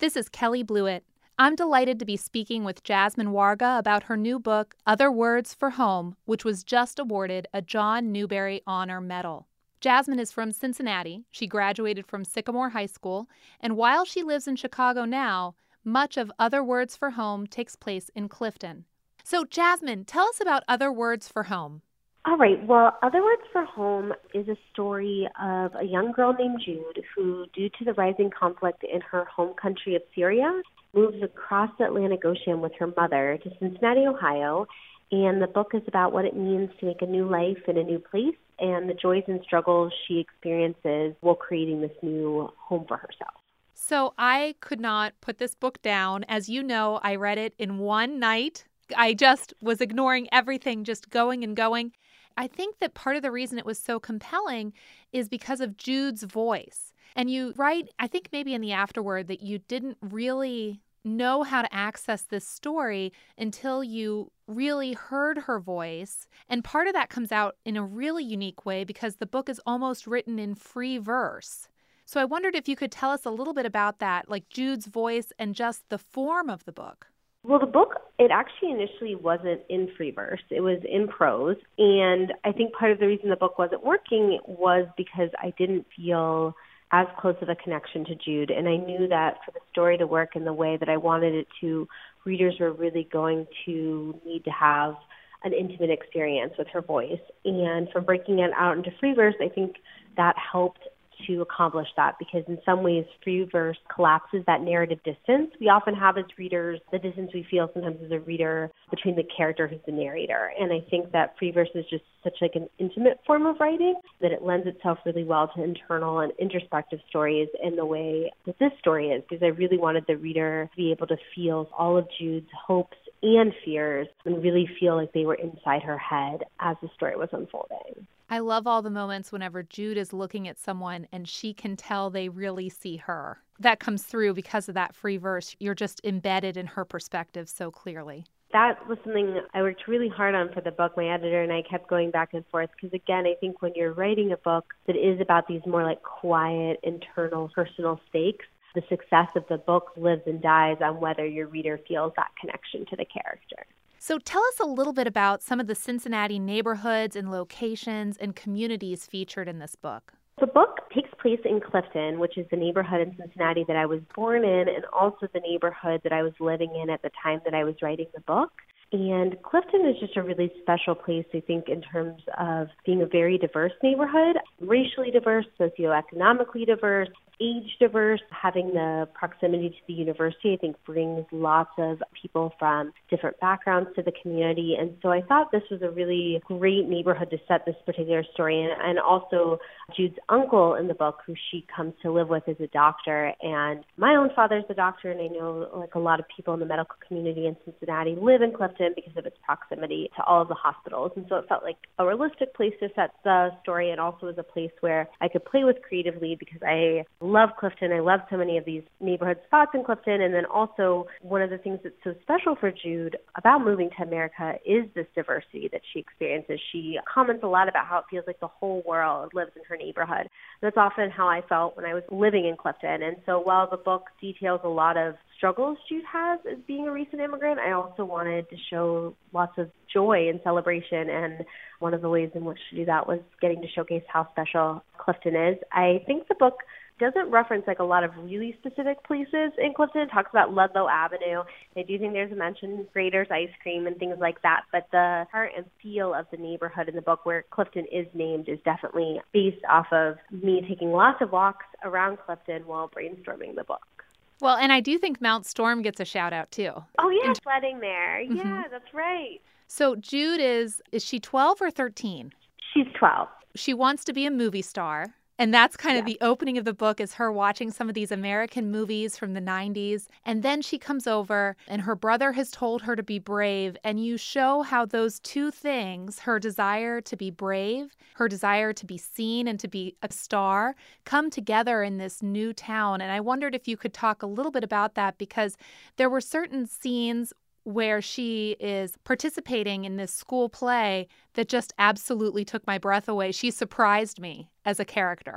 This is Kelly Blewett. I'm delighted to be speaking with Jasmine Warga about her new book, Other Words for Home, which was just awarded a John Newbery Honor Medal. Jasmine is from Cincinnati. She graduated from Sycamore High School, and while she lives in Chicago now, much of Other Words for Home takes place in Clifton. So, Jasmine, tell us about Other Words for Home. All right. Well, Other Words for Home is a story of a young girl named Jude who, due to the rising conflict in her home country of Syria, moves across the Atlantic Ocean with her mother to Cincinnati, Ohio. And the book is about what it means to make a new life in a new place and the joys and struggles she experiences while creating this new home for herself. So I could not put this book down. As you know, I read it in one night. I just was ignoring everything, just going and going. I think that part of the reason it was so compelling is because of Jude's voice. And you write, I think maybe in the afterword, that you didn't really know how to access this story until you really heard her voice. And part of that comes out in a really unique way because the book is almost written in free verse. So I wondered if you could tell us a little bit about that, like Jude's voice and just the form of the book. Well, the book, it actually initially wasn't in free verse. It was in prose. And I think part of the reason the book wasn't working was because I didn't feel as close of a connection to Jude. And I knew that for the story to work in the way that I wanted it to, readers were really going to need to have an intimate experience with her voice. And from breaking it out into free verse, I think that helped to accomplish that, because in some ways free verse collapses that narrative distance we often have as readers, the distance we feel sometimes as a reader between the character who's the narrator. And I think that free verse is just such like an intimate form of writing that it lends itself really well to internal and introspective stories in the way that this story is, because I really wanted the reader to be able to feel all of Jude's hopes and fears and really feel like they were inside her head as the story was unfolding. I love all the moments whenever Jude is looking at someone and she can tell they really see her. That comes through because of that free verse. You're just embedded in her perspective so clearly. That was something I worked really hard on for the book. My editor and I kept going back and forth because, again, I think when you're writing a book that is about these more like quiet, internal, personal stakes, the success of the book lives and dies on whether your reader feels that connection to the character. So tell us a little bit about some of the Cincinnati neighborhoods and locations and communities featured in this book. The book takes place in Clifton, which is the neighborhood in Cincinnati that I was born in, and also the neighborhood that I was living in at the time that I was writing the book. And Clifton is just a really special place, I think, in terms of being a very diverse neighborhood, racially diverse, socioeconomically diverse, age diverse. Having the proximity to the university, I think, brings lots of people from different backgrounds to the community. And so I thought this was a really great neighborhood to set this particular story in. And also Jude's uncle in the book, who she comes to live with, is a doctor. And my own father's a doctor, and I know like a lot of people in the medical community in Cincinnati live in Clifton because of its proximity to all of the hospitals. And so it felt like a realistic place to set the story, and also as a place where I could play with creatively because I love Clifton. I love so many of these neighborhood spots in Clifton. And then also one of the things that's so special for Jude about moving to America is this diversity that she experiences. She comments a lot about how it feels like the whole world lives in her neighborhood. That's often how I felt when I was living in Clifton. And so while the book details a lot of struggles Jude has as being a recent immigrant, I also wanted to show lots of joy and celebration. And one of the ways in which to do that was getting to showcase how special Clifton is. I think the book doesn't reference like a lot of really specific places in Clifton. It talks about Ludlow Avenue. I do think there's a mention of Grader's Ice Cream and things like that. But the heart and feel of the neighborhood in the book where Clifton is named is definitely based off of me taking lots of walks around Clifton while brainstorming the book. Well, and I do think Mount Storm gets a shout out too. Oh, yeah, sledding there. Mm-hmm. Yeah, that's right. So Jude is she 12 or 13? She's 12. She wants to be a movie star. And that's kind of the opening of the book, is her watching some of these American movies from the 90s. And then she comes over and her brother has told her to be brave. And you show how those two things, her desire to be brave, her desire to be seen and to be a star, come together in this new town. And I wondered if you could talk a little bit about that, because there were certain scenes where she is participating in this school play that just absolutely took my breath away. She surprised me as a character.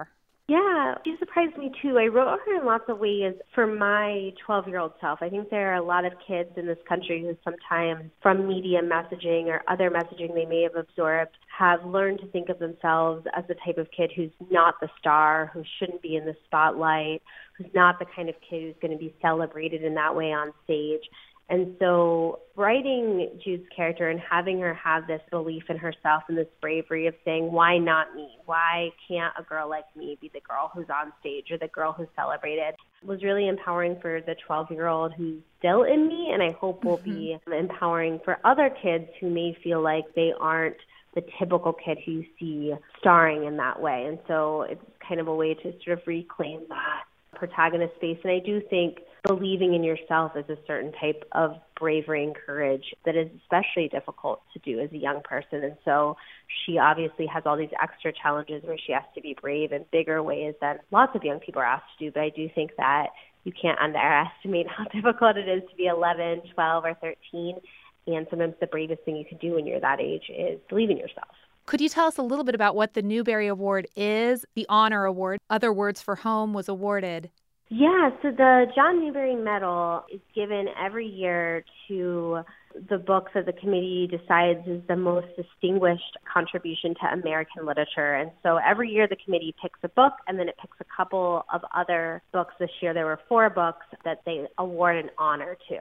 Yeah, she surprised me too. I wrote her in lots of ways for my 12-year-old self. I think there are a lot of kids in this country who sometimes, from media messaging or other messaging they may have absorbed, have learned to think of themselves as the type of kid who's not the star, who shouldn't be in the spotlight, who's not the kind of kid who's going to be celebrated in that way on stage. And so writing Jude's character and having her have this belief in herself and this bravery of saying, why not me? Why can't a girl like me be the girl who's on stage or the girl who's celebrated was really empowering for the 12-year-old who's still in me, and I hope will be empowering for other kids who may feel like they aren't the typical kid who you see starring in that way. And so it's kind of a way to sort of reclaim that protagonist space. And I do think believing in yourself is a certain type of bravery and courage that is especially difficult to do as a young person. And so she obviously has all these extra challenges where she has to be brave in bigger ways than lots of young people are asked to do. But I do think that you can't underestimate how difficult it is to be 11, 12, or 13. And sometimes the bravest thing you can do when you're that age is believe in yourself. Could you tell us a little bit about what the Newbery Award is? The Honor Award, Other Words for Home, was awarded. Yeah, so the John Newbery Medal is given every year to the book that the committee decides is the most distinguished contribution to American literature. And so every year the committee picks a book, and then it picks a couple of other books. This year there were 4 books that they award an honor to.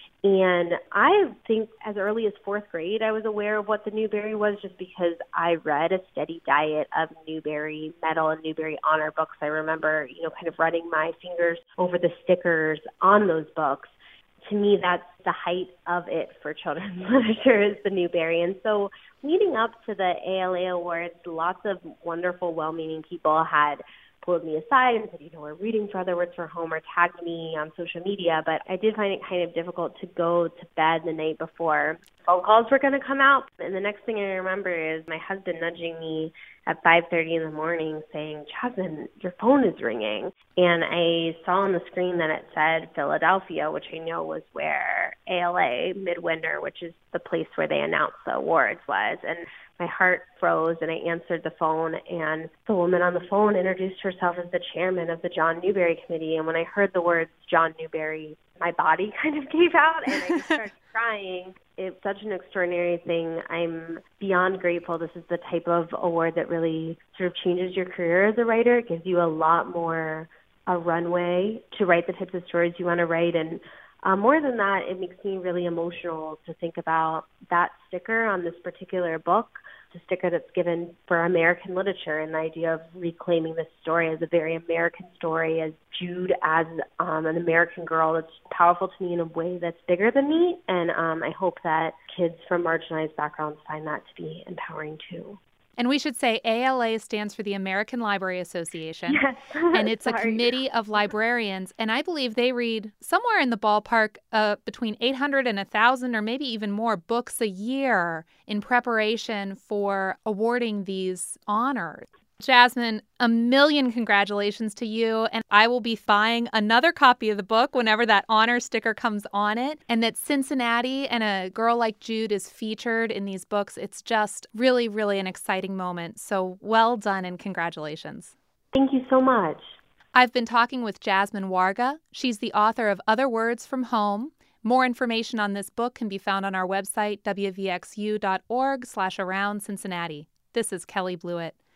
And I think as early as 4th grade, I was aware of what the Newbery was just because I read a steady diet of Newbery Medal and Newbery Honor books. I remember, kind of running my fingers over the stickers on those books. To me, that's the height of it for children's literature is the Newbery. And so leading up to the ALA Awards, lots of wonderful, well-meaning people had pulled me aside and said, we're reading for Other Words for Home, or tagged me on social media. But I did find it kind of difficult to go to bed the night before phone calls were going to come out. And the next thing I remember is my husband nudging me at 5:30 in the morning saying, Jasmine, your phone is ringing. And I saw on the screen that it said Philadelphia, which I know was where ALA Midwinter, which is the place where they announced the awards, was. And my heart froze, and I answered the phone, and the woman on the phone introduced herself as the chairman of the John Newbery Committee. And when I heard the words John Newbery, my body kind of gave out, and I just started crying. It's such an extraordinary thing. I'm beyond grateful. This is the type of award that really sort of changes your career as a writer. It gives you a lot more a runway to write the types of stories you want to write, and more than that, it makes me really emotional to think about that sticker on this particular book, the sticker that's given for American literature, and the idea of reclaiming this story as a very American story, as Jude as an American girl that's powerful to me in a way that's bigger than me. And I hope that kids from marginalized backgrounds find that to be empowering too. And we should say ALA stands for the American Library Association. Yes. And it's a committee of librarians. And I believe they read somewhere in the ballpark between 800 and 1,000 or maybe even more books a year in preparation for awarding these honors. Jasmine, a million congratulations to you. And I will be buying another copy of the book whenever that honor sticker comes on it. And that Cincinnati and a girl like Jude is featured in these books. It's just really, really an exciting moment. So well done and congratulations. Thank you so much. I've been talking with Jasmine Warga. She's the author of Other Words from Home. More information on this book can be found on our website, wvxu.org/around Cincinnati. This is Kelly Blewett.